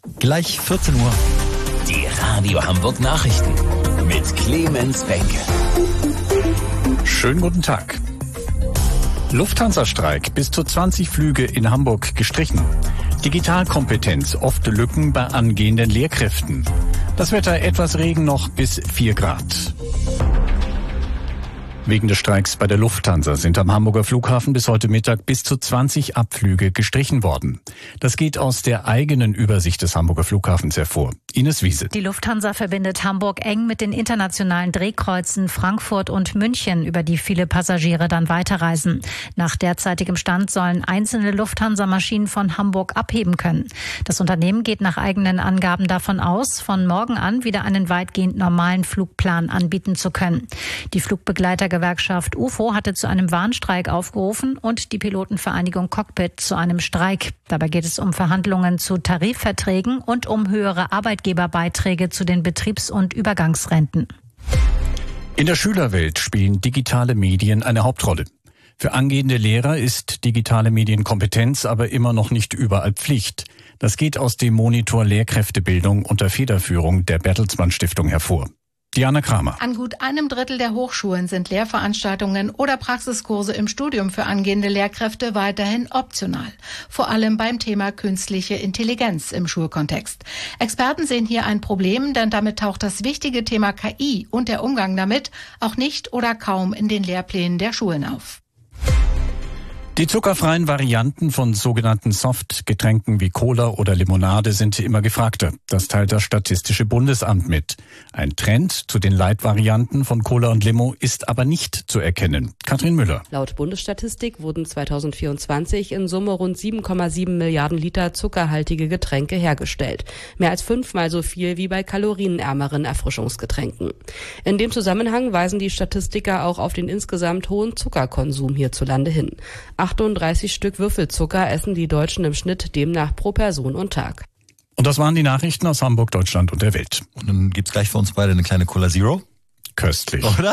Gleich 14 Uhr. Die Radio Hamburg Nachrichten mit Clemens Benke. Schönen guten Tag. Lufthansa-Streik, bis zu 20 Flüge in Hamburg gestrichen. Digitalkompetenz, oft Lücken bei angehenden Lehrkräften. Das Wetter, etwas Regen noch bis 4 Grad. Wegen des Streiks bei der Lufthansa sind am Hamburger Flughafen bis heute Mittag bis zu 20 Abflüge gestrichen worden. Das geht aus der eigenen Übersicht des Hamburger Flughafens hervor. Ines Wiese. Die Lufthansa verbindet Hamburg eng mit den internationalen Drehkreuzen Frankfurt und München, über die viele Passagiere dann weiterreisen. Nach derzeitigem Stand sollen einzelne Lufthansa-Maschinen von Hamburg abheben können. Das Unternehmen geht nach eigenen Angaben davon aus, von morgen an wieder einen weitgehend normalen Flugplan anbieten zu können. Die Flugbegleitergewerkschaft UFO hatte zu einem Warnstreik aufgerufen und die Pilotenvereinigung Cockpit zu einem Streik. Dabei geht es um Verhandlungen zu Tarifverträgen und um höhere Arbeitgeberbeiträge zu den Betriebs- und Übergangsrenten. In der Schülerwelt spielen digitale Medien eine Hauptrolle. Für angehende Lehrer ist digitale Medienkompetenz aber immer noch nicht überall Pflicht. Das geht aus dem Monitor Lehrkräftebildung unter Federführung der Bertelsmann Stiftung hervor. Diana Kramer. An gut einem Drittel der Hochschulen sind Lehrveranstaltungen oder Praxiskurse im Studium für angehende Lehrkräfte weiterhin optional. Vor allem beim Thema künstliche Intelligenz im Schulkontext. Experten sehen hier ein Problem, denn damit taucht das wichtige Thema KI und der Umgang damit auch nicht oder kaum in den Lehrplänen der Schulen auf. Die zuckerfreien Varianten von sogenannten Softgetränken wie Cola oder Limonade sind immer gefragter. Das teilt das Statistische Bundesamt mit. Ein Trend zu den Light-Varianten von Cola und Limo ist aber nicht zu erkennen. Katrin Müller. Laut Bundesstatistik wurden 2024 in Summe rund 7,7 Milliarden Liter zuckerhaltige Getränke hergestellt. Mehr als 5-mal so viel wie bei kalorienärmeren Erfrischungsgetränken. In dem Zusammenhang weisen die Statistiker auch auf den insgesamt hohen Zuckerkonsum hierzulande hin. 38 Stück Würfelzucker essen die Deutschen im Schnitt demnach pro Person und Tag. Und das waren die Nachrichten aus Hamburg, Deutschland und der Welt. Und dann gibt's gleich für uns beide eine kleine Cola Zero. Köstlich. Oder?